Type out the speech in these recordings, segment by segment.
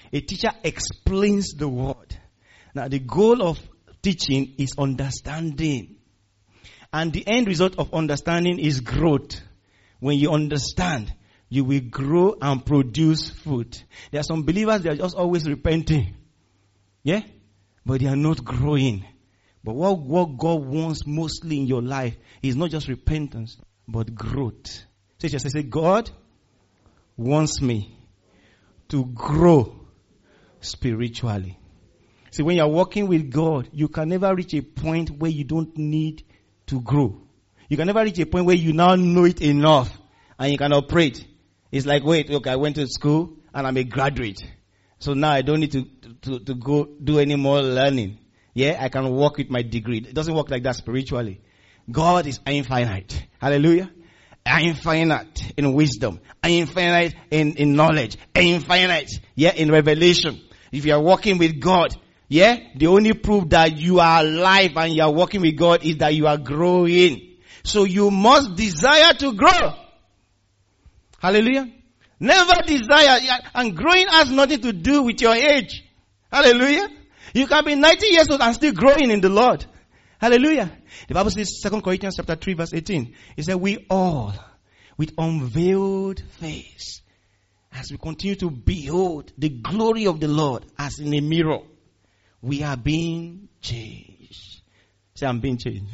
A teacher explains the word. Now, the goal of teaching is understanding. And the end result of understanding is growth. When you understand, you will grow and produce fruit. There are some believers, they are just always repenting. Yeah? But they are not growing. But what God wants mostly in your life is not just repentance, but growth. Say, God wants me to grow spiritually. See, when you are walking with God, you can never reach a point where you don't need to grow. You can never reach a point where you now know it enough and you can operate. It's like, wait, look, I went to school and I'm a graduate. So now I don't need to go do any more learning. Yeah, I can walk with my degree. It doesn't work like that spiritually. God is infinite. Hallelujah. Infinite in wisdom. Infinite in knowledge. Infinite, yeah, in revelation. If you are walking with God, yeah, the only proof that you are alive and you are walking with God is that you are growing. So you must desire to grow. Hallelujah. Never desire. And growing has nothing to do with your age. Hallelujah. You can be 90 years old and still growing in the Lord. Hallelujah. The Bible says, 2 Corinthians chapter 3 verse 18. It said, we all, with unveiled face, as we continue to behold the glory of the Lord as in a mirror, we are being changed. Say, I'm being changed.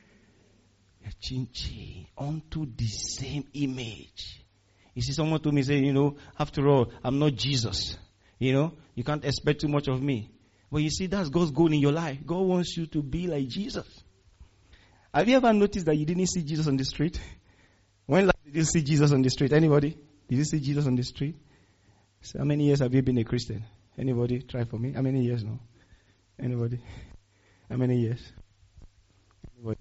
We are changed unto the same image. You see, someone told me, say, after all, I'm not Jesus. You can't expect too much of me. But you see, that's God's goal in your life. God wants you to be like Jesus. Have you ever noticed that you didn't see Jesus on the street? When last did you see Jesus on the street? Anybody? Did you see Jesus on the street? So how many years have you been a Christian? Anybody? Try for me. How many years now? Anybody? How many years? Anybody?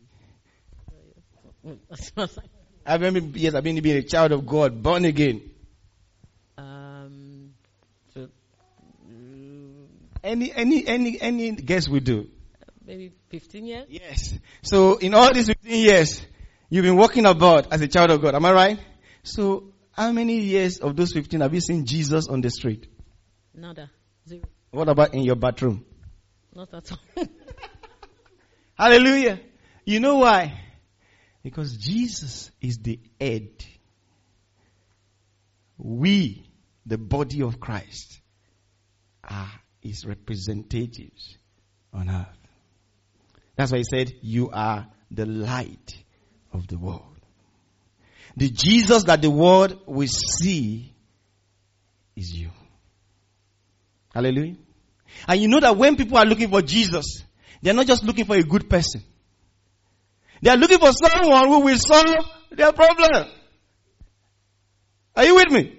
How many years have you been a child of God, born again? Any guess we do? Maybe 15 years? Yes. So in all these 15 years, you've been walking about as a child of God. Am I right? So how many years of those 15 have you seen Jesus on the street? Nada. 0. What about in your bathroom? Not at all. Hallelujah. You know why? Because Jesus is the head. We, the body of Christ, are his representatives on earth. That's why he said, you are the light of the world. The Jesus that the world will see is you. Hallelujah. And you know that when people are looking for Jesus, they're not just looking for a good person. They are looking for someone who will solve their problem. Are you with me?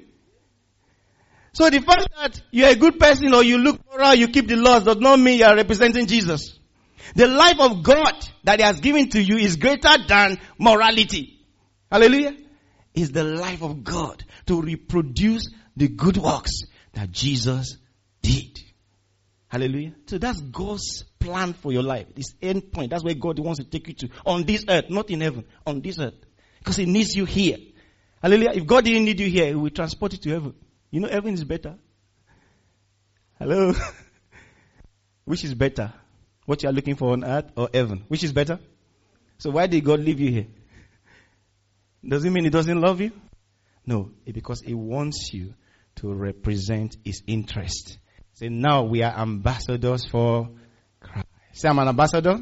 So the fact that you are a good person or you look moral, you keep the laws, does not mean you are representing Jesus. The life of God that he has given to you is greater than morality. Hallelujah. It's the life of God to reproduce the good works that Jesus did. Hallelujah. So that's God's plan for your life. This end point. That's where God wants to take you to. On this earth, not in heaven. On this earth. Because he needs you here. Hallelujah. If God didn't need you here, he will transport you to heaven. You know heaven is better. Hello. Which is better? What you are looking for on earth or heaven? Which is better? So why did God leave you here? Does it mean he doesn't love you? No. It's because he wants you to represent his interest. Say, now we are ambassadors for Christ. Say, I'm an ambassador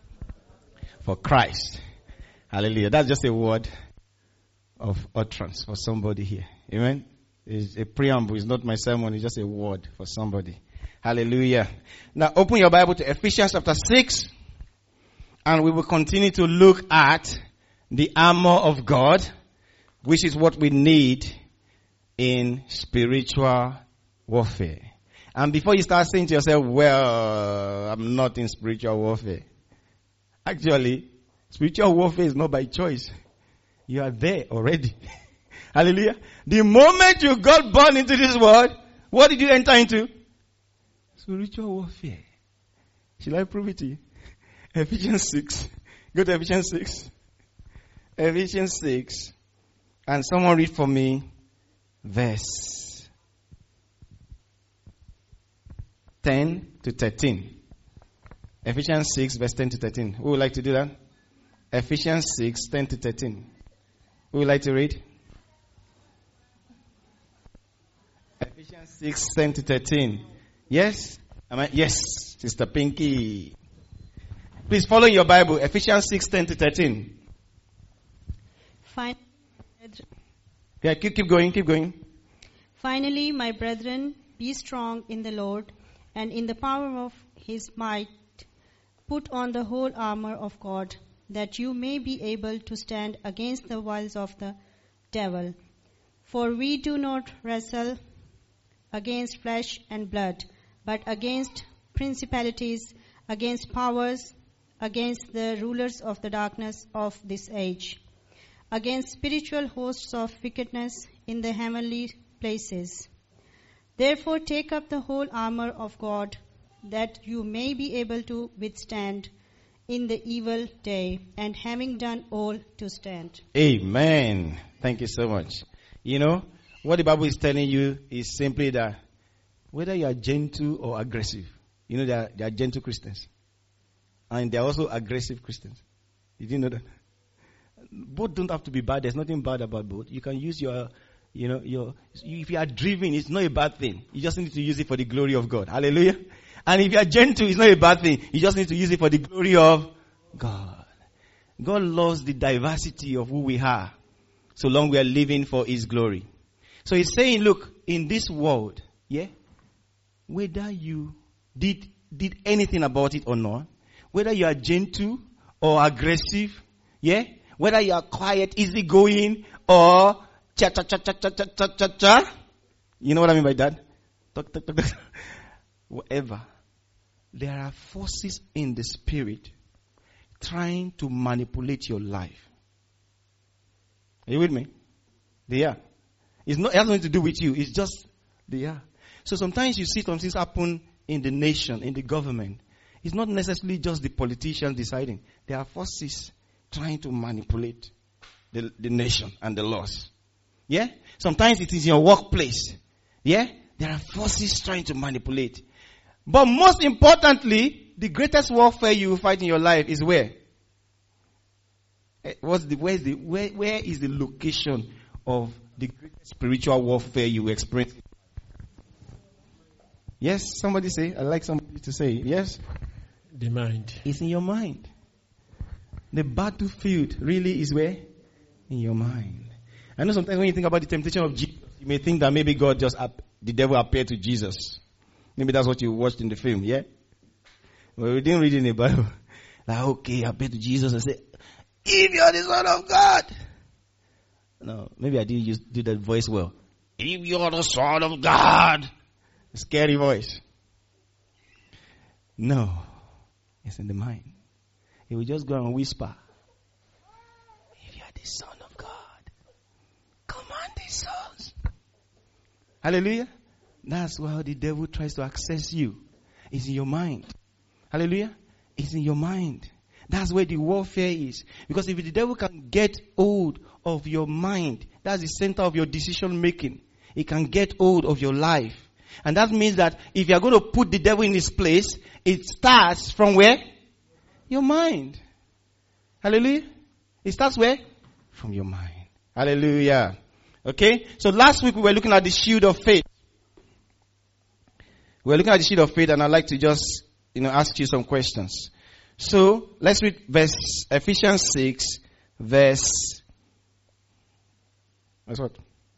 for Christ. Hallelujah. That's just a word of utterance for somebody here. Amen. It's a preamble. It's not my sermon. It's just a word for somebody. Hallelujah. Now open your Bible to Ephesians chapter 6. And we will continue to look at the armor of God, which is what we need in spiritual warfare. And before you start saying to yourself, well, I'm not in spiritual warfare. Actually, spiritual warfare is not by choice. You are there already. Hallelujah. The moment you got born into this world, what did you enter into? Spiritual warfare. Shall I prove it to you? Ephesians 6. Go to Ephesians 6. Ephesians 6. And someone read for me verse 10 to 13. Ephesians 6, verse 10 to 13. Who would like to do that? Ephesians 6, 10 to 13. Who would like to read? Ephesians 6, 10 to 13. Yes? Yes, Sister Pinky. Please follow your Bible. Ephesians 6, 10 to 13. Yeah, keep going. Finally, my brethren, be strong in the Lord and in the power of his might. Put on the whole armor of God, that you may be able to stand against the wiles of the devil. For we do not wrestle against flesh and blood, but against principalities, against powers, against the rulers of the darkness of this age, against spiritual hosts of wickedness in the heavenly places. Therefore take up the whole armor of God, that you may be able to withstand in the evil day, and having done all, to stand. Amen. Thank you so much. You know, what the Bible is telling you is simply that whether you are gentle or aggressive, you know, there are gentle Christians. And there are also aggressive Christians. Did you know that? Both don't have to be bad. There's nothing bad about both. You can use if you are driven, it's not a bad thing. You just need to use it for the glory of God. Hallelujah. And if you are gentle, it's not a bad thing. You just need to use it for the glory of God. God loves the diversity of who we are, so long we are living for his glory. So he's saying, look, in this world, whether you did anything about it or not, whether you are gentle or aggressive, whether you are quiet, easygoing, or cha-cha-cha-cha-cha-cha-cha-cha, you know what I mean by that? Whatever. There are forces in the spirit trying to manipulate your life. Are you with me? They are. It has nothing to do with you. It's just they are. So sometimes you see some things happen in the nation, in the government. It's not necessarily just the politicians deciding. There are forces trying to manipulate the nation and the laws. Sometimes it is in your workplace. There are forces trying to manipulate. But most importantly, the greatest warfare you will fight in your life is where? Where is the location of the greatest spiritual warfare you will experience? Yes, somebody say. I like somebody to say. Yes? The mind. It's in your mind. The battlefield really is where? In your mind. I know sometimes when you think about the temptation of Jesus, you may think that maybe the devil appeared to Jesus. Maybe that's what you watched in the film, Well, we didn't read in the Bible. Like, okay, I appeared to Jesus and said, if you're the Son of God. No, maybe I didn't do that voice well. If you're the Son of God. A scary voice. No. It's in the mind. He will just go and whisper. If you are the Son of God, command these souls. Hallelujah. That's why the devil tries to access you. It's in your mind. Hallelujah. It's in your mind. That's where the warfare is. Because if the devil can get hold of your mind, that's the center of your decision making. He can get hold of your life. And that means that if you're going to put the devil in his place, it starts from where? Your mind. Hallelujah. It starts where? From your mind. Hallelujah. Okay. So last week we were looking at the shield of faith. We were looking at the shield of faith, and I'd like to just, ask you some questions. So let's read Ephesians 6, verse what?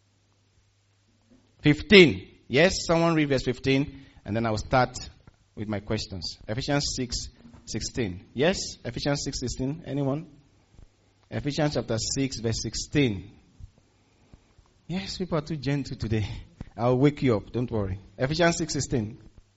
15. Yes, someone read verse 15, and then I'll start with my questions. Ephesians 6, 16. Yes, Ephesians 6, 16. Anyone? Ephesians chapter 6, verse 16. Yes, people are too gentle today. I'll wake you up. Don't worry. Ephesians 6, 16.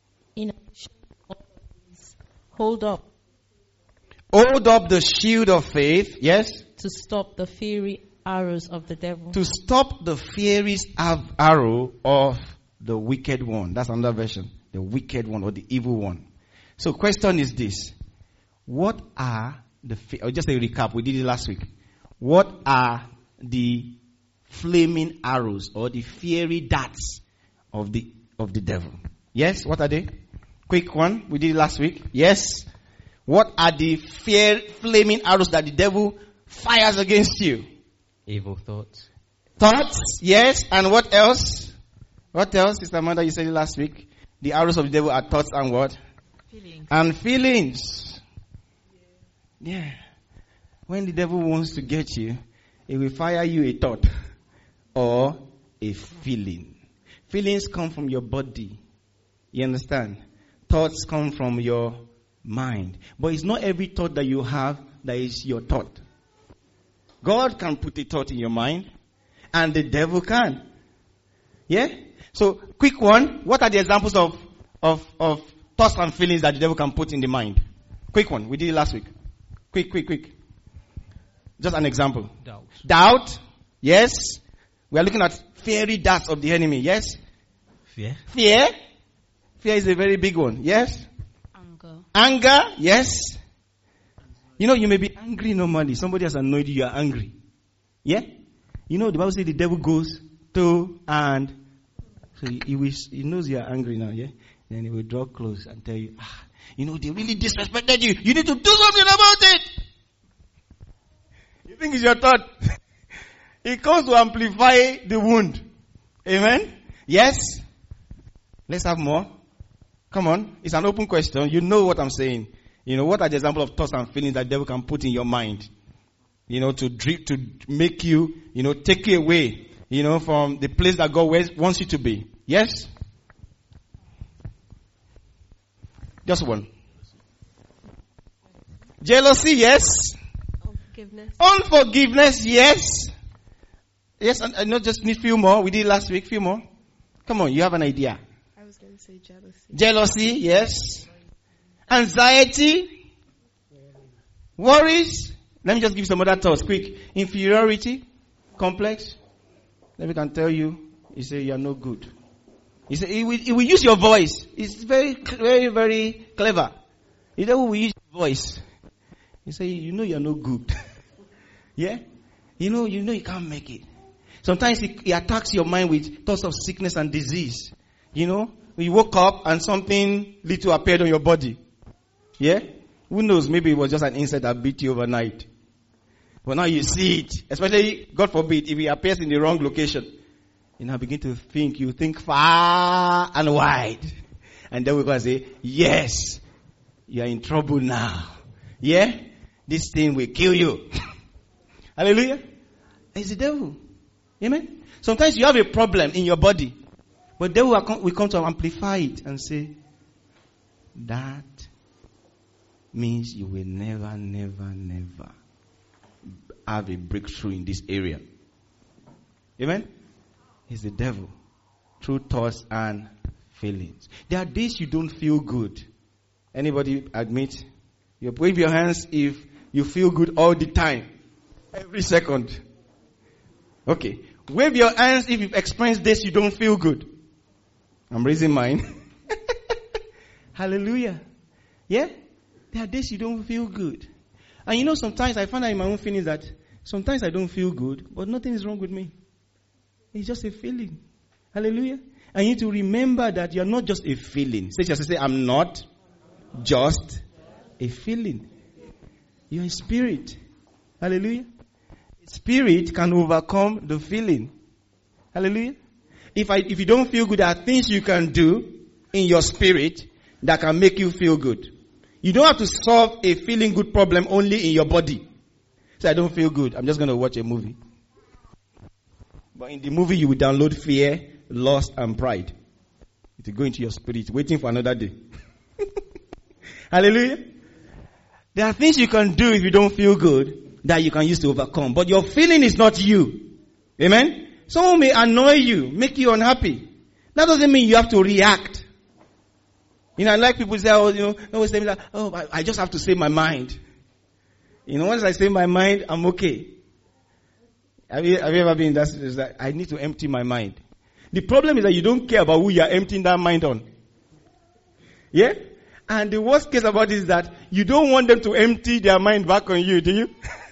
Hold up the shield of faith. Yes. to stop the fiery arrows of the devil. To stop the fiery arrow of the wicked one. That's another version. The wicked one or the evil one. So question is this. What are I'll just say recap. We did it last week. What are the flaming arrows or the fiery darts of the devil? Yes, what are they? Quick one. We did it last week. Yes. What are the flaming arrows that the devil fires against you? Evil thoughts. Thoughts. Yes. And what else? What else? Sister Amanda, you said it last week. The arrows of the devil are thoughts and what? Feelings. And feelings. Yeah. When the devil wants to get you, he will fire you a thought or a feeling. Feelings come from your body. You understand? Thoughts come from your mind. But it's not every thought that you have that is your thought. God can put a thought in your mind, and the devil can. Yeah? So, quick one. What are the examples of thoughts and feelings that the devil can put in the mind? Quick one. We did it last week. Quick. Just an example. Doubt. Yes. We are looking at fiery darts of the enemy. Yes. Fear. Fear is a very big one. Yes. Anger. Yes. You know, you may be angry normally. Somebody has annoyed you. You are angry. Yeah. You know, the Bible says the devil goes to and so he knows you are angry now. Yeah. Then he will draw close and tell you, you know, they really disrespected you. You need to do something about it. You think it's your thought. It comes to amplify the wound. Amen? Yes? Let's have more. Come on. It's an open question. You know what I'm saying. You know, what are the examples of thoughts and feelings that the devil can put in your mind? You know, to make you, you know, take you away, you know, from the place that God wants you to be. Yes? Just one. Jealousy, yes. Unforgiveness, yes. Yes, and I not just need few more. We did last week, few more. Come on, you have an idea. I was going to say jealousy. Jealousy, yes. Anxiety. Worries. Let me just give you some other thoughts, quick. Inferiority. Complex. Let me can tell you, he say you are no good. He say he will use your voice. It's very, very, very clever. He will use your voice. He say, you know you are no good. Yeah? You know you can't make it. Sometimes he attacks your mind with thoughts of sickness and disease. You know? You woke up and something little appeared on your body. Yeah? Who knows? Maybe it was just an insect that beat you overnight. But now you see it. Especially, God forbid, if it appears in the wrong location. You now begin to think. You think far and wide. And then we're going to say, yes, you are in trouble now. Yeah? This thing will kill you. Hallelujah. It's the devil. Amen. Sometimes you have a problem in your body. But then we come to amplify it and say, that means you will never have a breakthrough in this area. Amen. It's the devil. Through thoughts and feelings. There are days you don't feel good. Anybody admit? You wave your hands if you feel good all the time. Every second. Okay. Wave your hands if you've experienced days you don't feel good. I'm raising mine. Hallelujah. Yeah? There are days you don't feel good. And you know, sometimes I find out in my own feelings that sometimes I don't feel good, but nothing is wrong with me. It's just a feeling. Hallelujah. And you need to remember that you're not just a feeling. Say, I'm not just a feeling. You're a spirit. Hallelujah. Spirit can overcome the feeling. Hallelujah. If you don't feel good, there are things you can do in your spirit that can make you feel good. You don't have to solve a feeling good problem only in your body. So I don't feel good. I'm just going to watch a movie. But in the movie, you will download fear, lust, and pride. It will go into your spirit, waiting for another day. Hallelujah. There are things you can do if you don't feel good that you can use to overcome. But your feeling is not you. Amen? Someone may annoy you, make you unhappy. That doesn't mean you have to react. You know, I like people say, always say that, I just have to say my mind. You know, once I say my mind, I'm okay. Have you ever been in that situation that I need to empty my mind? The problem is that you don't care about who you are emptying that mind on. Yeah? And the worst case about it is that you don't want them to empty their mind back on you, do you?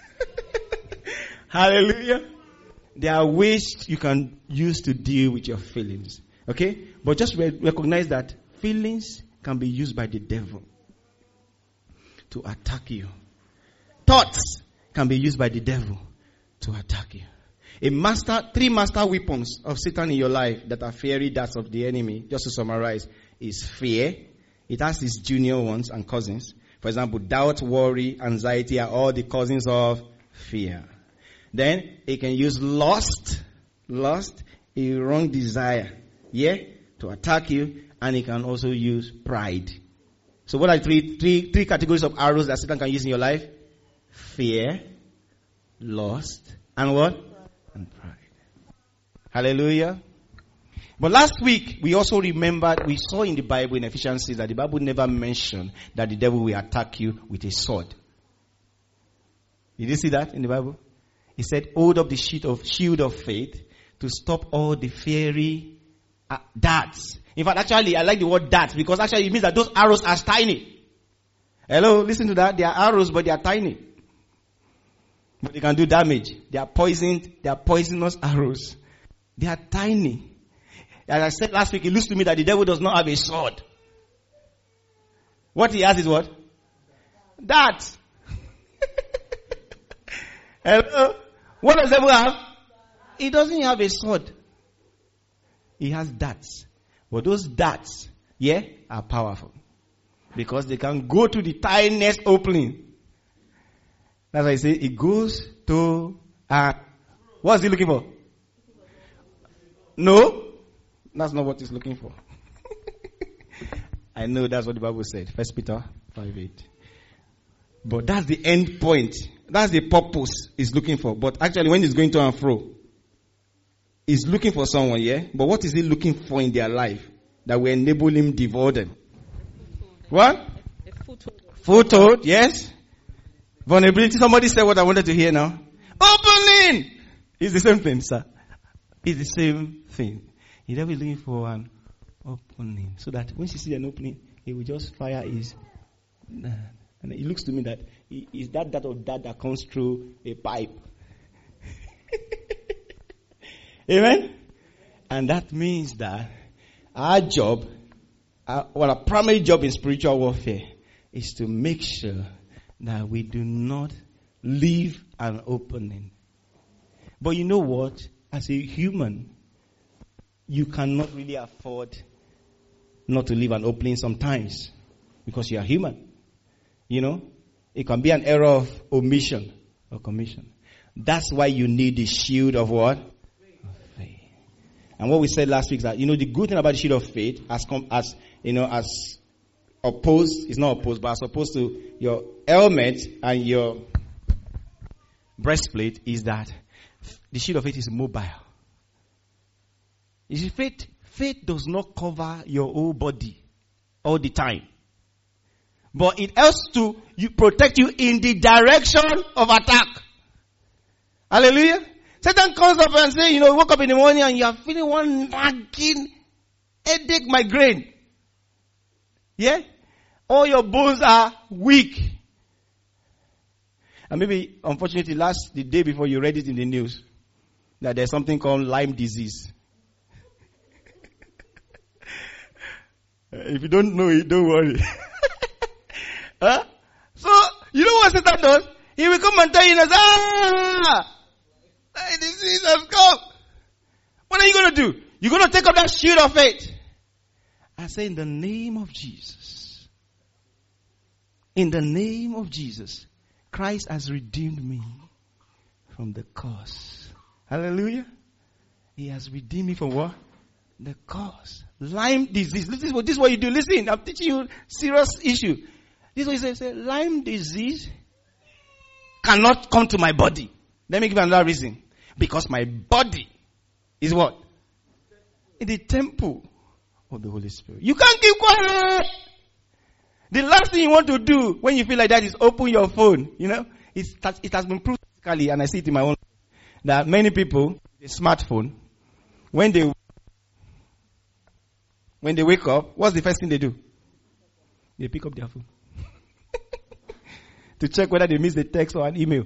Hallelujah. There are ways you can use to deal with your feelings. Okay? But just recognize that feelings can be used by the devil to attack you. Thoughts can be used by the devil to attack you. Three master weapons of Satan in your life that are fiery darts of the enemy, just to summarize, is fear. It has its junior ones and cousins. For example, doubt, worry, anxiety are all the cousins of fear. Then it can use lust, a wrong desire, to attack you, and it can also use pride. So what are three categories of arrows that Satan can use in your life? Fear, lust, and what? And pride. Hallelujah. But last week, we also remembered, we saw in the Bible, in Ephesians 6, that the Bible never mentioned that the devil will attack you with a sword. Did you see that in the Bible? He said, hold up the shield of faith to stop all the fiery darts. In fact, actually, I like the word darts because actually it means that those arrows are tiny. Hello, listen to that. They are arrows, but they are tiny. But they can do damage. They are poisonous arrows. They are tiny. As I said last week, it looks to me that the devil does not have a sword. What he has is what? Darts. Hello? What does the devil have? He doesn't have a sword. He has darts. But those darts, are powerful. Because they can go to the tiniest opening. That's why I say it goes to what's he looking for? No, that's not what he's looking for. I know that's what the Bible said. 1 Peter 5:8. But that's the end point. That's the purpose he's looking for. But actually when he's going to and fro, he's looking for someone, But what is he looking for in their life that will enable him devour them? What? A foothold. Foothold, yes. Vulnerability. Somebody said what I wanted to hear now. Opening! It's the same thing, sir. It's the same thing. The devil is looking for an opening. So that when she sees an opening, he will just fire his... And it looks to me that is that that comes through a pipe. Amen? And that means that our job, our primary job in spiritual warfare is to make sure that we do not leave an opening. But you know what? As a human, you cannot really afford not to leave an opening sometimes because you are human. It can be an error of omission or commission. That's why you need the shield of what? Of faith. And what we said last week is that, the good thing about the shield of faith as opposed, it's not opposed, but as opposed to your helmet and your breastplate is that the shield of faith is mobile. You see, faith does not cover your whole body all the time. But it helps to protect you in the direction of attack. Hallelujah. Satan comes up and says, woke up in the morning and you are feeling one nagging headache, migraine. All your bones are weak. And maybe, unfortunately, the day before you read it in the news, that there's something called Lyme disease. If you don't know it, don't worry. So, you know what Satan does? He will come and tell you, Lyme disease has come. What are you going to do? You're going to take up that shield of faith. I say, in the name of Jesus. In the name of Jesus. Christ has redeemed me from the curse. Hallelujah. He has redeemed me from what? The curse. Lyme disease. This is what you do. Listen, I'm teaching you serious issue. This is what he says. Lyme disease cannot come to my body. Let me give you another reason. Because my body is what? In the temple of the Holy Spirit. You can't keep quiet. The last thing you want to do when you feel like that is open your phone. It has been proved physically, and I see it in my own life, that many people, the smartphone, when they wake up, what's the first thing they do? They pick up their phone. To check whether they missed the text or an email.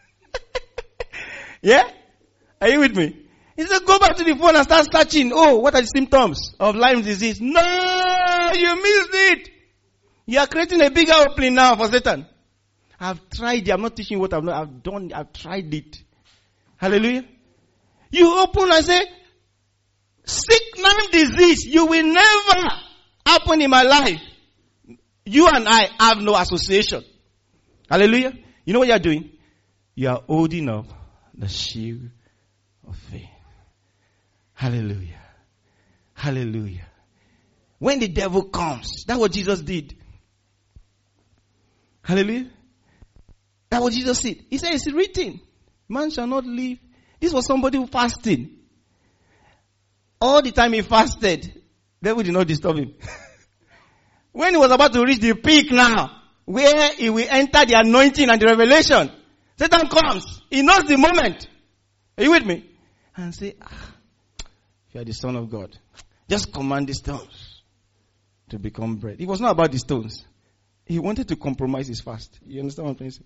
Yeah? Are you with me? He said, go back to the phone and start searching. Oh, what are the symptoms of Lyme disease? No! Oh, you missed it. You are creating a bigger opening now for Satan. I've tried it. I'm not teaching what I've done. I've tried it. Hallelujah. You open and say, sickness, disease, you will never happen in my life. You and I have no association. Hallelujah. You know what you are doing? You are holding up the shield of faith. Hallelujah. Hallelujah. When the devil comes, that's what Jesus did. Hallelujah. That's what Jesus said. He said, it's written, man shall not live. This was somebody who fasted. All the time he fasted, the devil did not disturb him. When he was about to reach the peak now, where he will enter the anointing and the revelation, Satan comes. He knows the moment. Are you with me? And say, if you are the Son of God, just command the stones to become bread. It was not about the stones. He wanted to compromise his fast. You understand what I'm saying?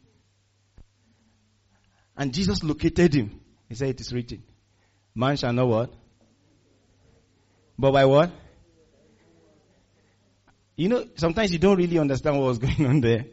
And Jesus located him. He said, it is written, man shall know what? But by what? You know, sometimes you don't really understand what was going on there.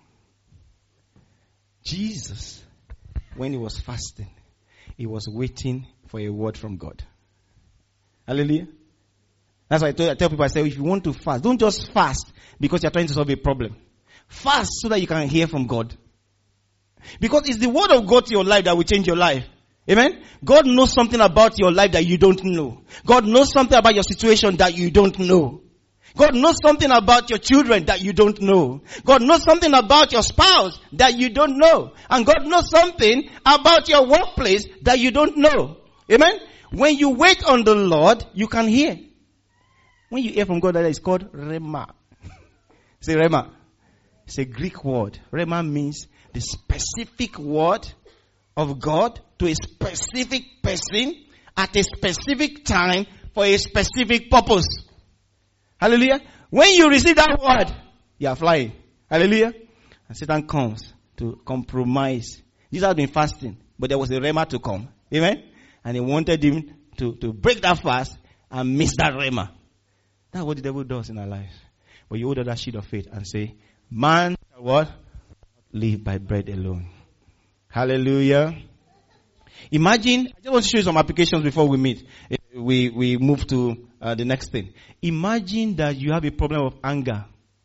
Jesus, when he was fasting, he was waiting for a word from God. Hallelujah. That's why I tell people, I say, if you want to fast, don't just fast because you're trying to solve a problem. Fast so that you can hear from God. Because it's the word of God to your life that will change your life. Amen? God knows something about your life that you don't know. God knows something about your situation that you don't know. God knows something about your children that you don't know. God knows something about your spouse that you don't know. And God knows something about your workplace that you don't know. Amen? When you wait on the Lord, you can hear. When you hear from God, that is called Rhema. Say Rhema. It's a Greek word. Rhema means the specific word of God to a specific person at a specific time for a specific purpose. Hallelujah. When you receive that word, you are flying. Hallelujah. And Satan comes to compromise. Jesus has been fasting, but there was a rhema to come. Amen. And he wanted him to break that fast and miss that rhema. That's what the devil does in our lives. But you hold that sheet of faith and say, man shall what? Live by bread alone. Hallelujah. Imagine, I just want to show you some applications before we meet. We move to the next thing. Imagine that you have a problem of anger.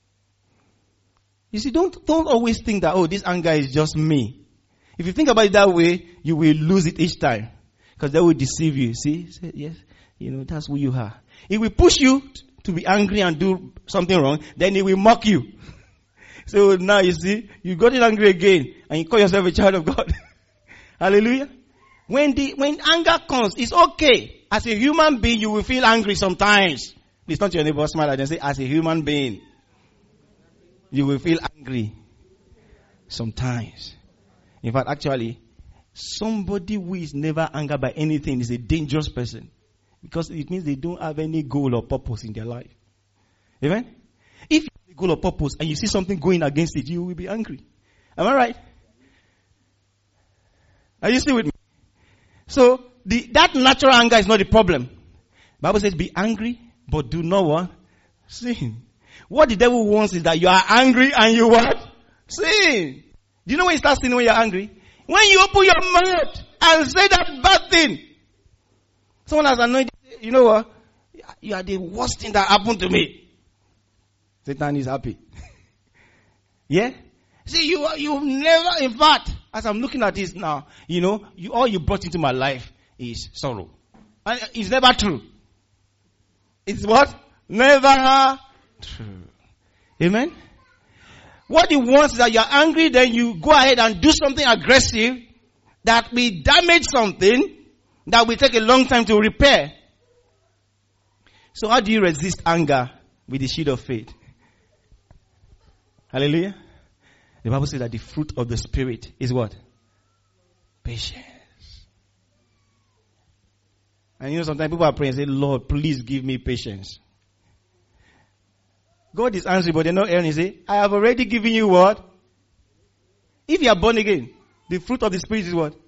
You see, don't always think that, this anger is just me. If you think about it that way, you will lose it each time. Because they will deceive you. See? Say, yes, that's who you are. It will push you to be angry and do something wrong. Then it will mock you. So now you see, you got it angry again. And you call yourself a child of God. Hallelujah. When anger comes, it's okay. As a human being, you will feel angry sometimes. Please turn to your neighbor, smile and say, as a human being, you will feel angry sometimes. In fact, actually, somebody who is never angered by anything is a dangerous person. Because it means they don't have any goal or purpose in their life. Amen? If you have a goal or purpose and you see something going against it, you will be angry. Am I right? Are you still with me? So, that natural anger is not the problem. The Bible says, be angry, but do not what? Sin. What the devil wants is that you are angry and you what? Sin. Do you know when you start sinning when you're angry? When you open your mouth and say that bad thing. Someone has anointed, you know what? You are the worst thing that happened to me. Satan is happy. Yeah? See, you've never, in fact, as I'm looking at this now, all you brought into my life is sorrow. And it's never true. It's what? Never true. Amen? What he wants is that you're angry, then you go ahead and do something aggressive that will damage something that will take a long time to repair. So how do you resist anger with the shield of faith? Hallelujah. The Bible says that the fruit of the Spirit is what? Patience. And sometimes people are praying and say, Lord, please give me patience. God is answering, but they're not hearing. He say, I have already given you what? If you are born again, the fruit of the Spirit is what?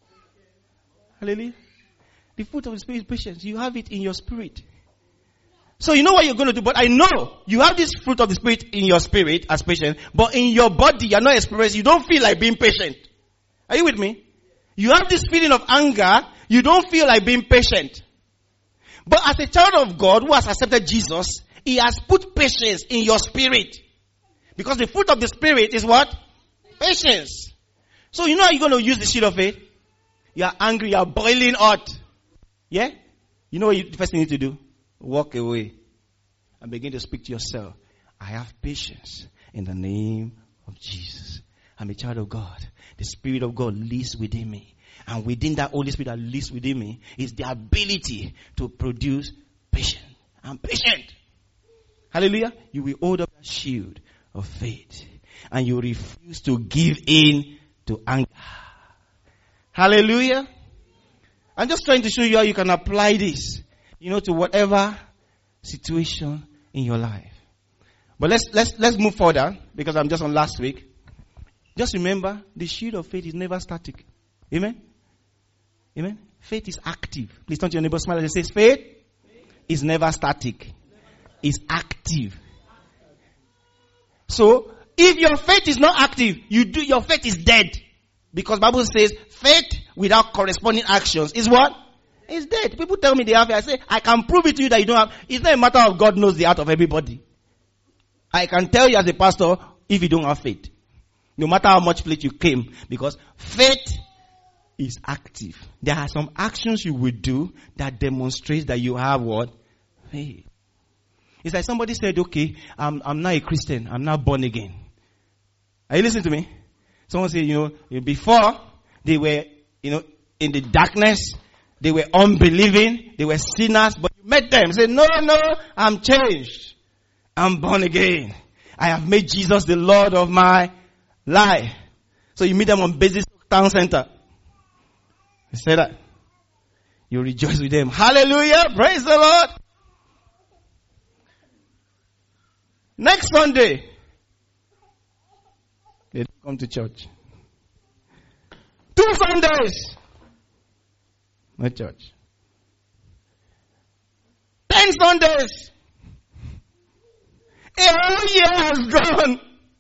Hallelujah. The fruit of the Spirit is patience. You have it in your spirit. So you know what you're going to do, but I know you have this fruit of the Spirit in your spirit as patient, but in your body you're not experiencing, you don't feel like being patient. Are you with me? You have this feeling of anger, you don't feel like being patient. But as a child of God who has accepted Jesus, He has put patience in your spirit. Because the fruit of the Spirit is what? Patience. So you know how you're going to use the shield of faith? You are angry, you are boiling hot. Yeah? You know what the first thing you need to do? Walk away and begin to speak to yourself. I have patience in the name of Jesus. I'm a child of God. The Spirit of God lives within me. And within that Holy Spirit that lives within me is the ability to produce patience. I'm patient. Hallelujah. You will hold up that shield of faith. And you refuse to give in to anger. Hallelujah. I'm just trying to show you how you can apply this, to whatever situation in your life. But let's move further, because I'm just on last week. Just remember, the shield of faith is never static. Amen? Amen? Faith is active. Please turn to your neighbor, smile and say, faith is never static. It's active. So, if your faith is not active, your faith is dead. Because Bible says, faith without corresponding actions is what? It's dead. People tell me they have it. I say, I can prove it to you that you don't have. It's not a matter of God knows the heart of everybody. I can tell you as a pastor, if you don't have faith. No matter how much faith you came. Because faith is active. There are some actions you will do that demonstrates that you have what? Faith. It's like somebody said, okay, I'm not a Christian. I'm not born again. Are you listening to me? Someone said, before they were, in the darkness, they were unbelieving, they were sinners, but you met them. Say, no, I'm changed. I'm born again. I have made Jesus the Lord of my life. So you meet them on Basis Town Center. You say that. You rejoice with them. Hallelujah. Praise the Lord. Next Sunday, they don't come to church. 2 Sundays, no church. 10 Sundays, a whole year has gone.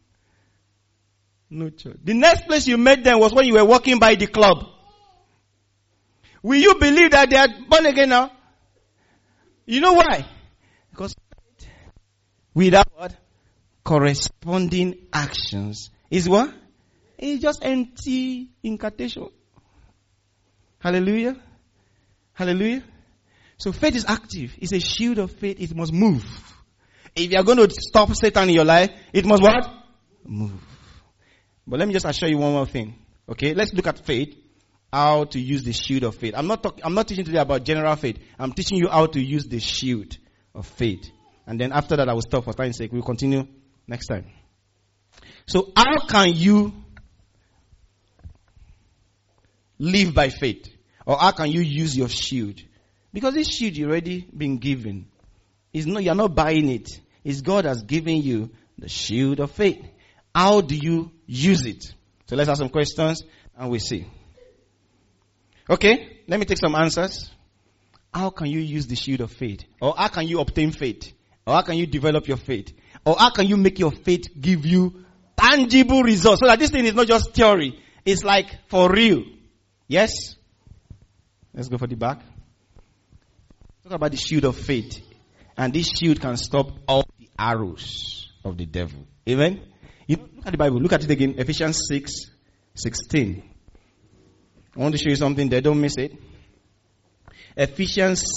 No church. The next place you met them was when you were walking by the club. Will you believe that they are born again now? You know why? Because without what? Corresponding actions is what? It's just empty incantation. Hallelujah. Hallelujah. So faith is active. It's a shield of faith. It must move. If you are going to stop Satan in your life, it must what? Move. But let me just assure you one more thing. Okay, let's look at faith. How to use the shield of faith. I'm not teaching today about general faith. I'm teaching you how to use the shield of faith. And then after that I will stop for time's sake. We'll continue next time. So how can you live by faith? Or how can you use your shield? Because this shield you already been given. You're not buying it. It's God has given you the shield of faith. How do you use it? So let's ask some questions and we'll see. Okay, let me take some answers. How can you use the shield of faith? Or how can you obtain faith? Or how can you develop your faith? Or how can you make your faith give you tangible results? So that this thing is not just theory. It's like for real. Yes? Let's go for the back. Talk about the shield of faith. And this shield can stop all the arrows of the devil. Amen? Look at the Bible. Look at it again. Ephesians 6:16. I want to show you something there. Don't miss it. Ephesians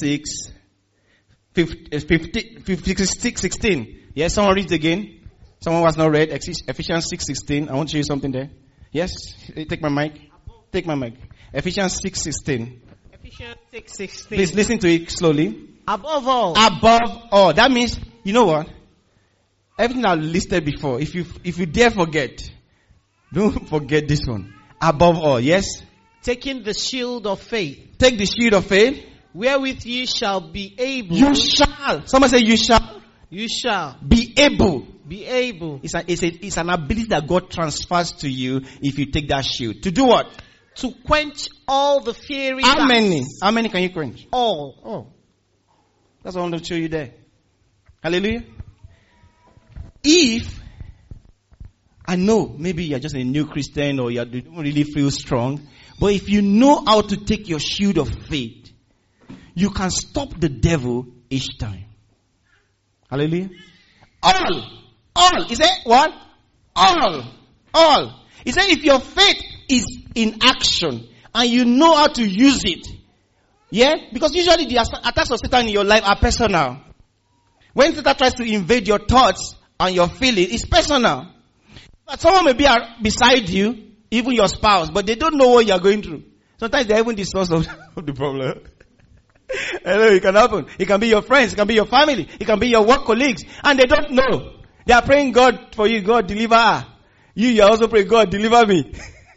6:16. Yes, someone reads again. Someone was not read. Ephesians 6:16. I want to show you something there. Yes? Take my mic. Take my mic. Ephesians 6:16. Ephesians 6:16. Please listen to it slowly. Above all. Above all. That means, you know what? Everything I listed before, if you dare forget, don't forget this one. Above all, yes? Taking the shield of faith. Take the shield of faith. Wherewith ye shall be able. You shall. Someone say you shall. You shall. Be able. Be able. It's an ability that God transfers to you if you take that shield. To do what? To quench all the fiery How darts. many? How many can you quench? All. Oh. That's what I want to show you there. Hallelujah. If, I know maybe you're just a new Christian or you don't really feel strong, but if you know how to take your shield of faith, you can stop the devil each time. Hallelujah. All. He said what? All. He said if your faith is in action and you know how to use it, yeah? Because usually the attacks of Satan in your life are personal. When Satan tries to invade your thoughts and your feelings, it's personal. But someone may be beside you, even your spouse, but they don't know what you're going through. Sometimes they're even the source of the problem. Hello, it can happen. It can be your friends, it can be your family, it can be your work colleagues, and they don't know. They are praying God for you, God deliver her. You are also praying, God deliver me.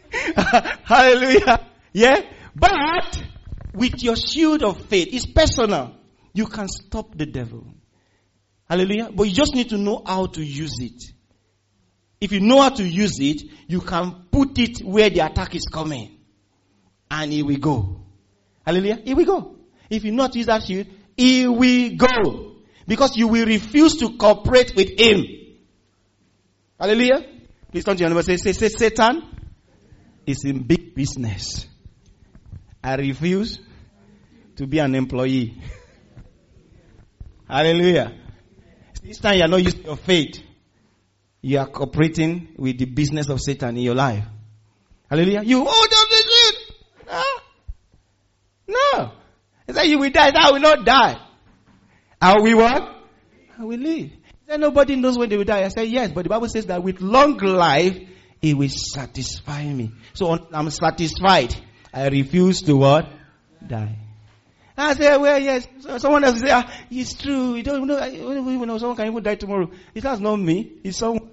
Hallelujah. Yeah? But with your shield of faith, it's personal. You can stop the devil. Hallelujah. But you just need to know how to use it. If you know how to use it, you can put it where the attack is coming. And it will go. Hallelujah. It will go. If you know how to use that shield, it will go. Because you will refuse to cooperate with him. Hallelujah. Please turn to your neighbor and say, Satan is in big business. I refuse to be an employee. Hallelujah. This time you are not using your faith. You are cooperating with the business of Satan in your life. Hallelujah. You hold up the shield. No. He said you will die. I will not die. I will what? I will live. He said nobody knows when they will die. I said yes, but the Bible says that with long life, it will satisfy me. So I'm satisfied. I refuse to what? Die. I said, well, yes. So someone else will say, it's true. You don't know, someone can even die tomorrow. That's not me. It's someone.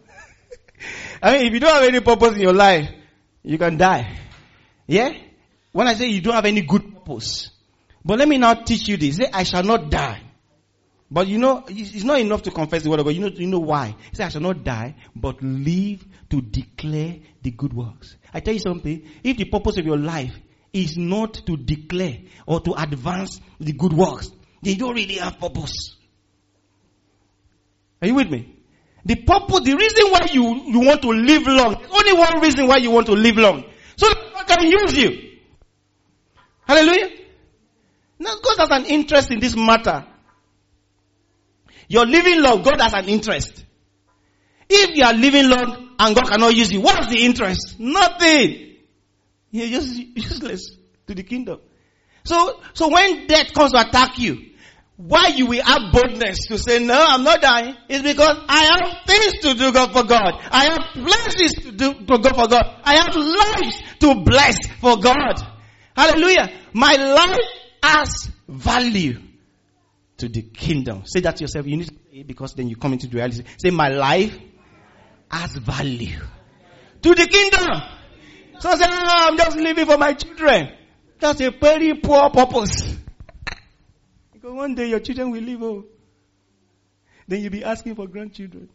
I mean, if you don't have any purpose in your life, you can die. Yeah? When I say you don't have any good purpose. But let me now teach you this. Say, I shall not die. But you know, it's not enough to confess the word of God. You know why? Say, I shall not die, but live to declare the good works. I tell you something. If the purpose of your life is not to declare or to advance the good works, then you don't really have purpose. Are you with me? The purpose, the reason why you want to live long, there's only one reason why you want to live long. So that God can use you. Hallelujah. Now God has an interest in this matter. You're living long, God has an interest. If you are living long and God cannot use you, what is the interest? Nothing. You're just useless to the kingdom. So when death comes to attack you, why you will have boldness to say, no, I'm not dying, is because I have things to do for God. I have places to do to go for God. I have lives to bless for God. Hallelujah. My life has value to the kingdom. Say that to yourself. You need to say it because then you come into the reality. Say, my life has value to the kingdom. So say, I'm just living for my children. That's a very poor purpose. Because one day your children will leave home. Then you'll be asking for grandchildren.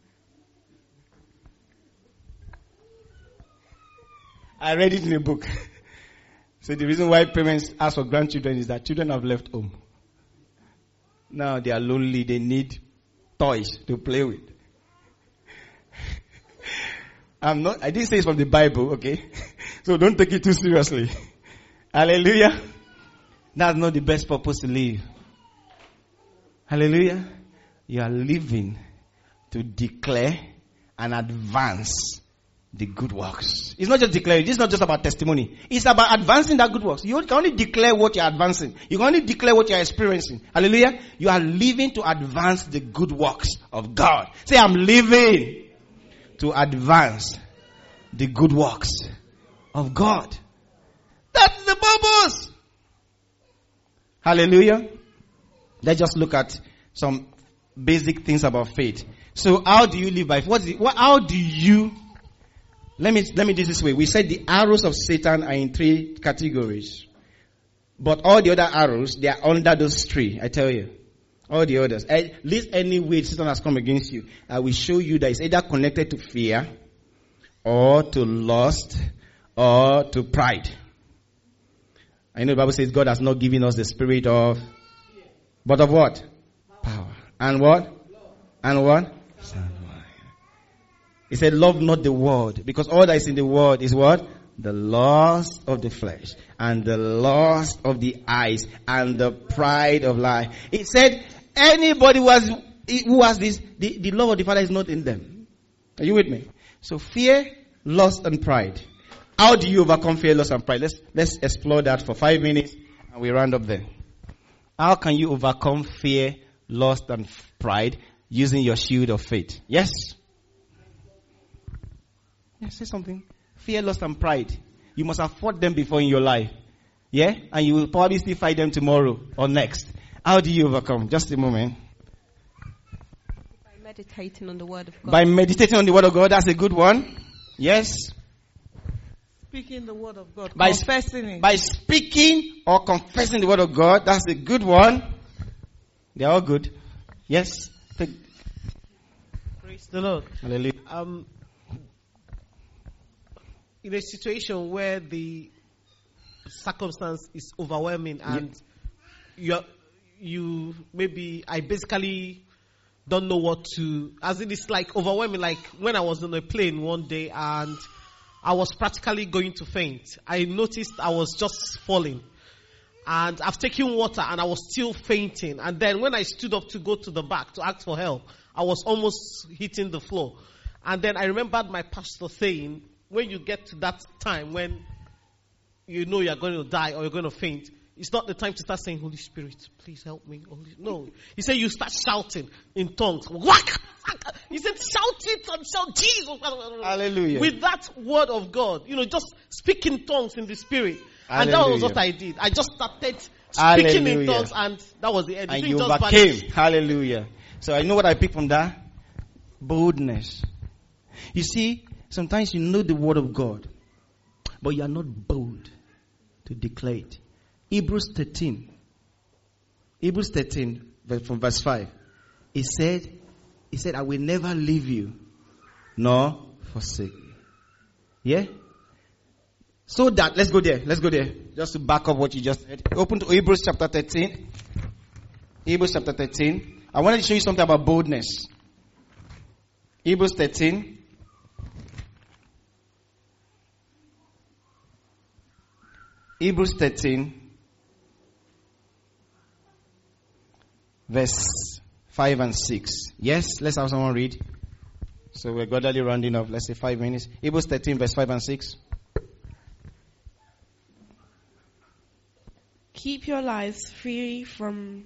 I read it in a book. So the reason why parents ask for grandchildren is that children have left home. Now they are lonely. They need toys to play with. I didn't say it's from the Bible, okay? So don't take it too seriously. Hallelujah. That's not the best purpose to live. Hallelujah. You are living to declare and advance the good works. It's not just declaring. This is not just about testimony. It's about advancing that good works. You can only declare what you're advancing. You can only declare what you're experiencing. Hallelujah. You are living to advance the good works of God. Say, I'm living to advance the good works of God. That's the purpose. Hallelujah. Let's just look at some basic things about faith. So how do you live by faith? Let me do it this way. We said the arrows of Satan are in 3 categories. But all the other arrows, they are under those 3, I tell you. All the others. At least any way Satan has come against you, I will show you that it's either connected to fear, or to lust, or to pride. I know the Bible says God has not given us the spirit of, but of what? Power. And what? and what? Sound mind. He said, love not the world, because all that is in the world is what? The lust of the flesh, and the lust of the eyes, and the pride of life. He said, anybody who has this, the love of the Father is not in them. Are you with me? So fear, lust, and pride. How do you overcome fear, lust, and pride? Let's explore that for 5 minutes, and we round up there. How can you overcome fear, lust, and pride using your shield of faith? Yes? Yeah, say something. Fear, lust, and pride. You must have fought them before in your life. Yeah? And you will probably still fight them tomorrow or next. How do you overcome? Just a moment. By meditating on the Word of God. By meditating on the Word of God. That's a good one. Yes? Speaking the word of God. By Confessing it. By speaking or confessing the Word of God. That's a good one. They're all good. Yes? Praise the Lord. Hallelujah. In a situation where the circumstance is overwhelming and I basically don't know what to, as it is like overwhelming, like when I was on a plane one day and I was practically going to faint. I noticed I was just falling. And I've taken water and I was still fainting. And then when I stood up to go to the back to ask for help, I was almost hitting the floor. And then I remembered my pastor saying, when you get to that time when you know you're going to die or you're going to faint, it's not the time to start saying, Holy Spirit, please help me. No. He said you start shouting in tongues. He said shout it and shout Jesus. Hallelujah. With that word of God, just speak in tongues in the Spirit. And that was what I did. I just started speaking in tongues and that was the end. And you overcame. Hallelujah. So I know what I picked from that. Boldness. You see, sometimes you know the word of God, but you are not bold to declare it. Hebrews 13 from verse 5. He said, I will never leave you nor forsake you. Yeah? So that, let's go there. Just to back up what you just said. Open to Hebrews chapter 13. Hebrews chapter 13. I wanted to show you something about boldness. Hebrews 13. Hebrews 13. Verse 5 and 6. Yes, let's have someone read. So we're gradually rounding up. Let's say 5 minutes. Hebrews 13 verse 5 and 6. Keep your lives free from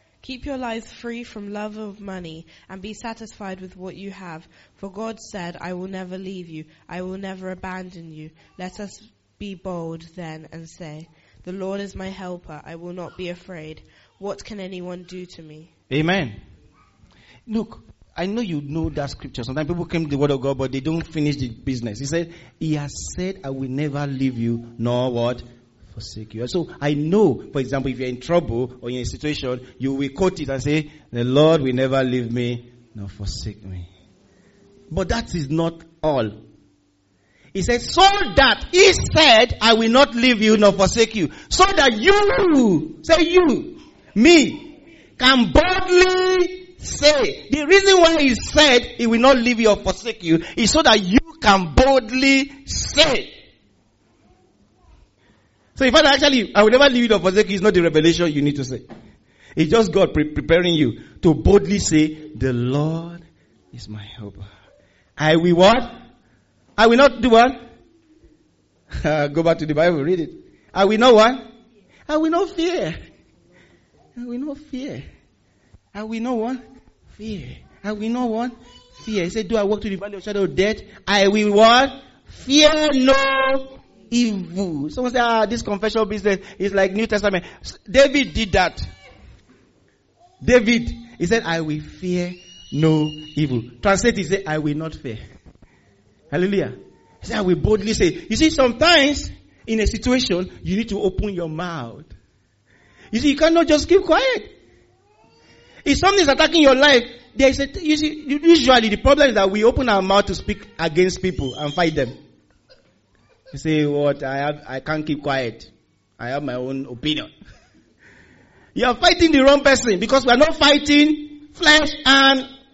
love of money and be satisfied with what you have. For God said, I will never leave you. I will never abandon you. Let us be bold then and say, the Lord is my helper. I will not be afraid. What can anyone do to me? Amen. Look, I know you know that scripture. Sometimes people claim the word of God, but they don't finish the business. He said, He has said, I will never leave you, nor what? Forsake you. So I know, for example, if you're in trouble or in a situation, you will quote it and say, the Lord will never leave me, nor forsake me. But that is not all. He said, so that He said, I will not leave you nor forsake you. So that me, can boldly say. The reason why He said He will not leave you or forsake you is so that you can boldly say. So if I will never leave you nor forsake you, it's not the revelation you need to say. It's just God preparing you to boldly say, the Lord is my helper. I will what? I will not do what? Go back to the Bible, read it. I will not what? I will not fear. I will not fear. I will not what? Fear. I will not what? Fear. He said, do I walk through the valley of shadow of death? I will what? Fear no evil. Someone said, this confessional business is like New Testament. David did that. David, he said, I will fear no evil. Translate, he said, I will not fear. Hallelujah. He said, I will boldly say. You see, sometimes in a situation, you need to open your mouth. You see, you cannot just keep quiet. If something is attacking your life, usually the problem is that we open our mouth to speak against people and fight them. You say, what? I can't keep quiet. I have my own opinion. You are fighting the wrong person because we are not fighting flesh and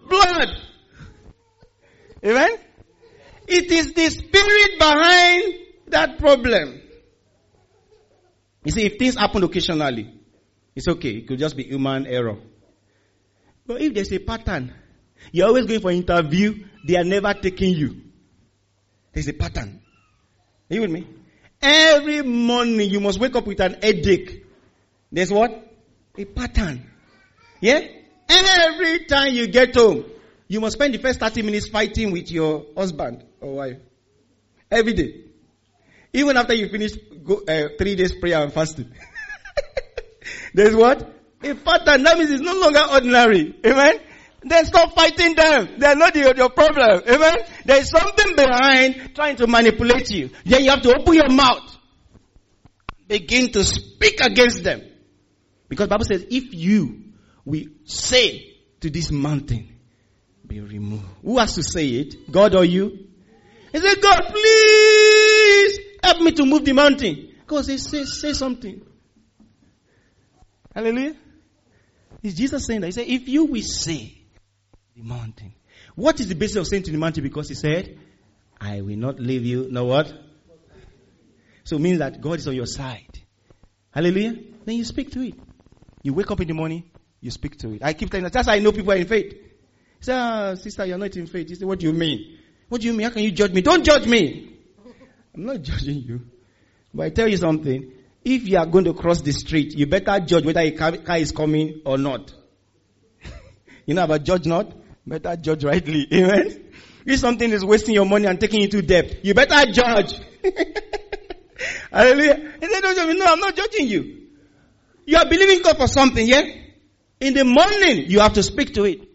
blood. Amen? It is the spirit behind that problem. You see, if things happen occasionally, it's okay. It could just be human error. But if there's a pattern, you're always going for an interview, they are never taking you. There's a pattern. Are you with me? Every morning you must wake up with an headache. There's what? A pattern. Yeah? Every time you get home, you must spend the first 30 minutes fighting with your husband or wife. Every day. Even after you finish 3 days prayer and fasting. There's what? A pattern. That means it's no longer ordinary. Amen? Then stop fighting them. They're not your problem. Amen? There's something behind trying to manipulate you. Then you have to open your mouth. Begin to speak against them. Because the Bible says, if you will say to this mountain, be removed. Who has to say it? God or you? He said, God, please help me to move the mountain. God says, say something. Hallelujah. Is Jesus saying that? He said, if you will say the mountain. What is the basis of saying to the mountain? Because he said, I will not leave you. Know what? So it means that God is on your side. Hallelujah. Then you speak to it. You wake up in the morning, you speak to it. I keep telling that. That's how I know people are in faith. He said, sister, you're not in faith. He said, what do you mean? What do you mean? How can you judge me? Don't judge me. I'm not judging you. But I tell you something. If you are going to cross the street, you better judge whether a car is coming or not. You know about judge not? Better judge rightly. Amen? If something is wasting your money and taking you to debt, you better judge. Hallelujah. He said, don't judge me. No, I'm not judging you. You are believing God for something, yeah? In the morning, you have to speak to it.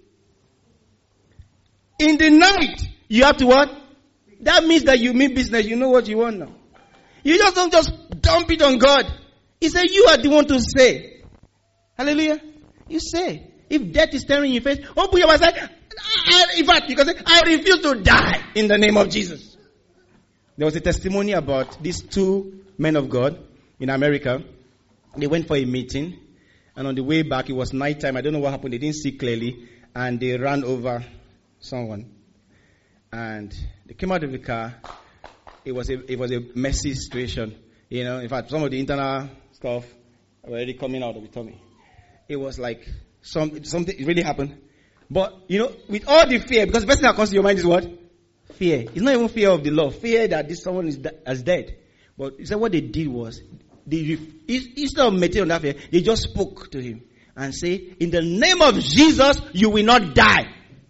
In the night, you have to what? That means that you mean business. You know what you want now. You just don't just dump it on God. He said, you are the one to say. Hallelujah. You say. If death is staring in your face, open your mouth and say, in fact, you can say, I refuse to die in the name of Jesus. There was a testimony about these two men of God in America. They went for a meeting, and on the way back, it was nighttime. I don't know what happened. They didn't see clearly, and they ran over someone. And they came out of the car. It was a messy situation. You know, in fact, some of the internal stuff were already coming out of the tummy. It was like something really happened. But, you know, with all the fear, because the first thing that comes to your mind is what? Fear. It's not even fear of the law. Fear that this someone is dead. But he said what they did was, instead of meditating on that fear, they just spoke to him and say, in the name of Jesus, you will not die.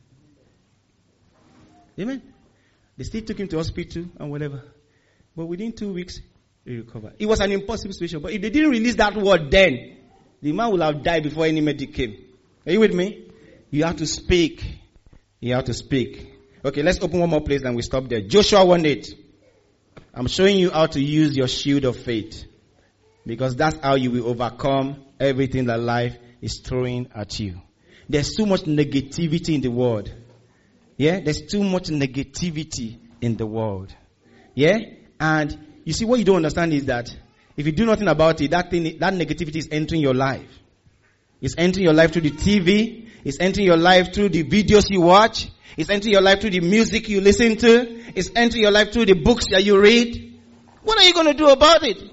Amen. They still took him to hospital and whatever. But within 2 weeks, he recovered. It was an impossible situation. But if they didn't release that word then, the man would have died before any medic came. Are you with me? You have to speak. You have to speak. Okay, let's open one more place and we stop there. Joshua 1:8. I'm showing you how to use your shield of faith. Because that's how you will overcome everything that life is throwing at you. There's too much negativity in the world. Yeah, there's too much negativity in the world. Yeah, and you see what you don't understand is that if you do nothing about it, that negativity is entering your life. It's entering your life through the TV. It's entering your life through the videos you watch. It's entering your life through the music you listen to. It's entering your life through the books that you read. What are you going to do about it?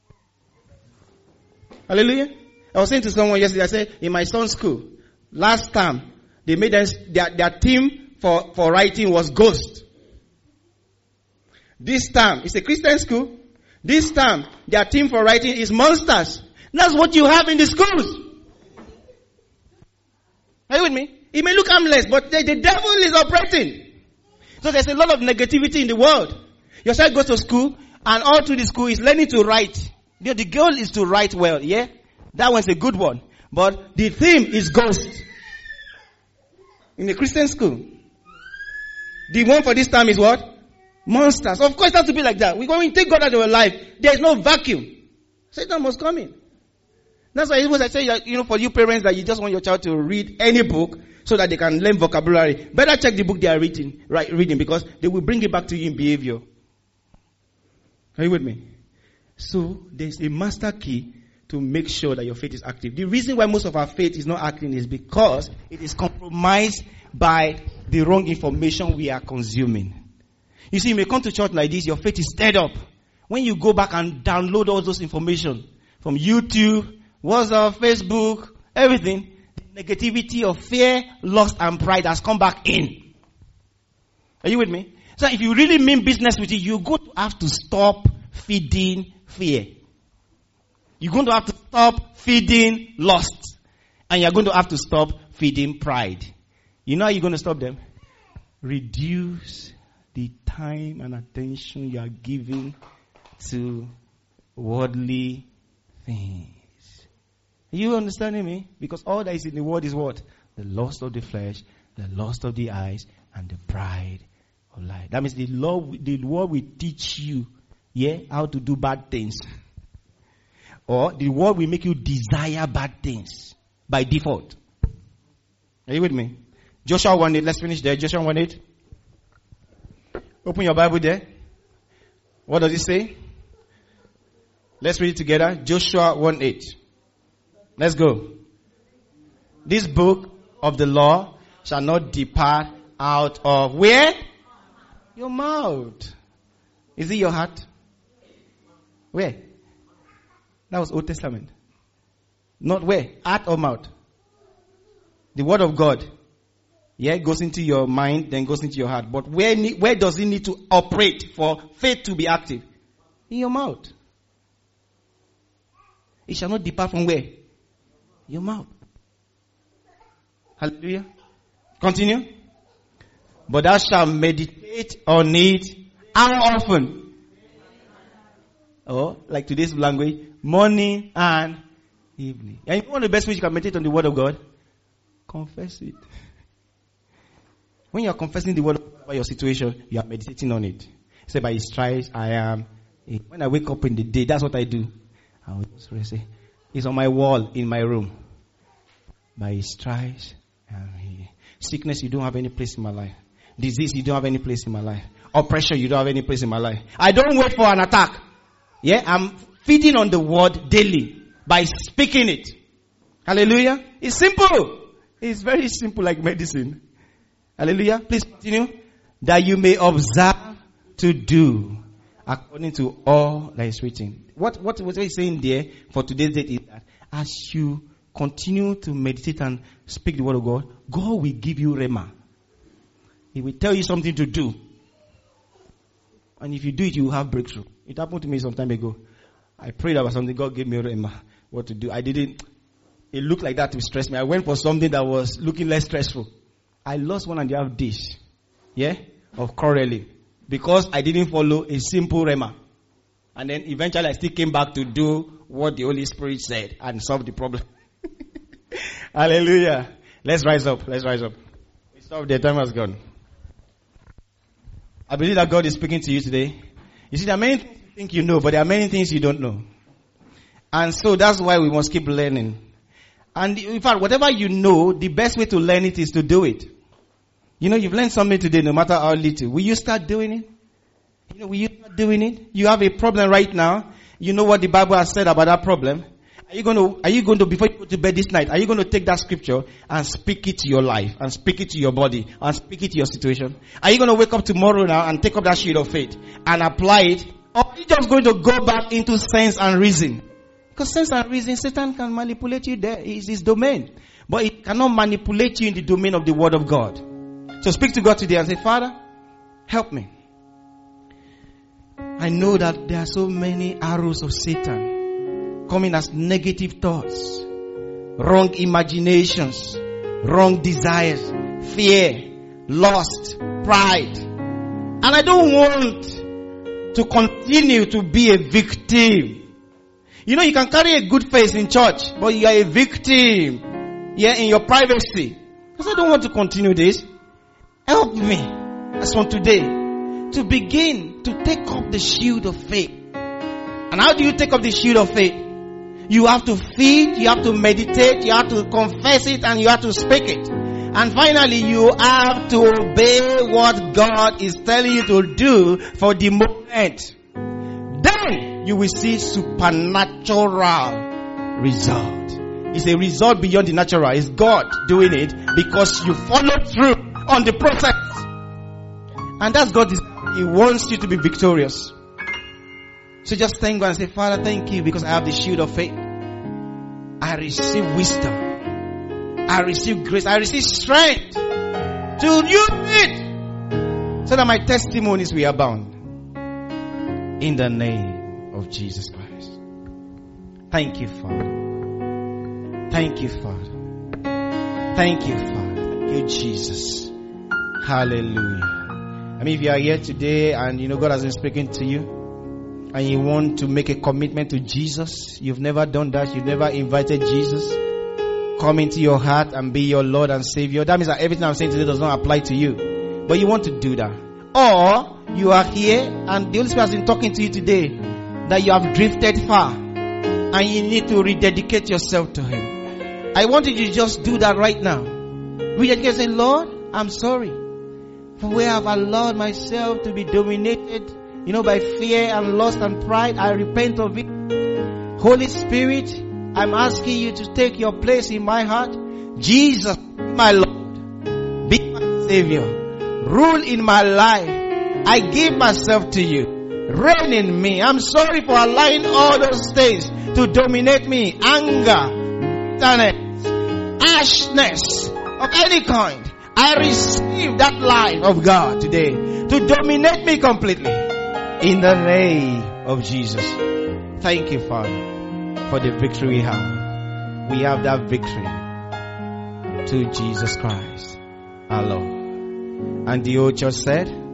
Hallelujah. I was saying to someone yesterday, I said, in my son's school, last time, they made us, their team for writing was Ghost. This time, it's a Christian school. This time, their team for writing is Monsters. That's what you have in the schools. Are you with me? It may look harmless, but the devil is operating. So there's a lot of negativity in the world. Your child goes to school, and all through the school is learning to write. The goal is to write well, yeah? That one's a good one. But the theme is Ghost. In the Christian school. The one for this time is what? Monsters. Of course it has to be like that. We're going to take God out of our life. There is no vacuum. Satan must come in. That's why I say, you know, for you parents that you just want your child to read any book so that they can learn vocabulary. Better check the book they are reading because they will bring it back to you in behavior. Are you with me? So there's a master key to make sure that your faith is active. The reason why most of our faith is not acting is because it is compromised by the wrong information we are consuming. You see, you may come to church like this, your faith is stirred up. When you go back and download all those information from YouTube, WhatsApp, Facebook, everything, the negativity of fear, lust, and pride has come back in. Are you with me? So if you really mean business with it, you're going to have to stop feeding fear. You're going to have to stop feeding lust. And you're going to have to stop feeding pride. You know how you're going to stop them? Reduce the time and attention you are giving to worldly things. Are you understanding me? Because all that is in the world is what? The lust of the flesh, the lust of the eyes, and the pride of life. That means the world will teach you, how to do bad things. Or the world will make you desire bad things by default. Are you with me? Joshua 1:8. Let's finish there. Joshua 1:8. Open your Bible there. What does it say? Let's read it together. Joshua 1:8. Let's go. This book of the law shall not depart out of where? Your mouth. Is it your heart? Where? That was Old Testament. Not where? Heart or mouth? The word of God. Goes into your mind, then goes into your heart. But where does it need to operate for faith to be active? In your mouth. It shall not depart from where? Your mouth. Hallelujah. Continue. But thou shalt meditate on it. How often? Oh, like today's language, morning and evening. And one of the best ways you can meditate on the word of God, confess it. When you are confessing the word about your situation, you are meditating on it. Say, by his stripes, I am. When I wake up in the day, that's what I do. I will just say, it's on my wall in my room. By his stripes, I am healed. Sickness, you don't have any place in my life. Disease, you don't have any place in my life. Oppression, you don't have any place in my life. I don't wait for an attack. I'm feeding on the word daily by speaking it. Hallelujah. It's simple. It's very simple, like medicine. Hallelujah. Please continue. That you may observe to do according to all that is written. What he's saying there for today's date is that as you continue to meditate and speak the word of God, God will give you rhema. He will tell you something to do. And if you do it, you will have breakthrough. It happened to me some time ago. I prayed about something. God gave me rhema, what to do. It looked like that to stress me. I went for something that was looking less stressful. I lost 1.5 days. Of quarreling. Because I didn't follow a simple rhema. And then eventually I still came back to do what the Holy Spirit said and solve the problem. Hallelujah. Let's rise up. We stop. The time has gone. I believe that God is speaking to you today. You see, there are many things you think you know, but there are many things you don't know. And so that's why we must keep learning. And in fact, whatever you know, the best way to learn it is to do it. You've learned something today, no matter how little. Will you start doing it? Will you start doing it? You have a problem right now. You know what the Bible has said about that problem. Are you going to, before you go to bed this night, are you going to take that scripture and speak it to your life, and speak it to your body, and speak it to your situation? Are you going to wake up tomorrow now and take up that shield of faith and apply it? Or are you just going to go back into sense and reason? Because sense and reason, Satan can manipulate you there. It's his domain. But it cannot manipulate you in the domain of the word of God. So speak to God today and say, Father, help me. I know that there are so many arrows of Satan coming as negative thoughts, wrong imaginations, wrong desires, fear, lust, pride. And I don't want to continue to be a victim. You can carry a good face in church, but you are a victim in your privacy. Because I don't want to continue this. Help me, as from today, to begin to take up the shield of faith. And how do you take up the shield of faith? You have to feed, you have to meditate, you have to confess it, and you have to speak it. And finally, you have to obey what God is telling you to do for the moment. Then you will see supernatural result. It's a result beyond the natural. It's God doing it because you followed through on the process. And that's God. He wants you to be victorious. So just thank God and say, Father, thank you because I have the shield of faith. I receive wisdom. I receive grace. I receive strength to use it so that my testimonies will abound. In the name of Jesus Christ. Thank you, Father. Thank you, Father. Thank you, Father. Thank you, Jesus. Hallelujah. I mean, if you are here today and you know God has been speaking to you and you want to make a commitment to Jesus, you've never done that, you've never invited Jesus come into your heart and be your Lord and Savior, that means that everything I'm saying today does not apply to you. But you want to do that. Or you are here and the Holy Spirit has been talking to you today that you have drifted far and you need to rededicate yourself to Him. I want you to just do that right now. Rededicate and say, Lord, I'm sorry for where I've allowed myself to be dominated, by fear and lust and pride. I repent of it. Holy Spirit, I'm asking you to take your place in my heart. Jesus, my Lord, be my Savior. Rule in my life. I give myself to you. Reign in me. I'm sorry for allowing all those things to dominate me. Anger, bitterness, harshness of any kind. I receive that life of God today to dominate me completely. In the name of Jesus. Thank you, Father, for the victory we have. We have that victory to Jesus Christ, our Lord. And the old church said,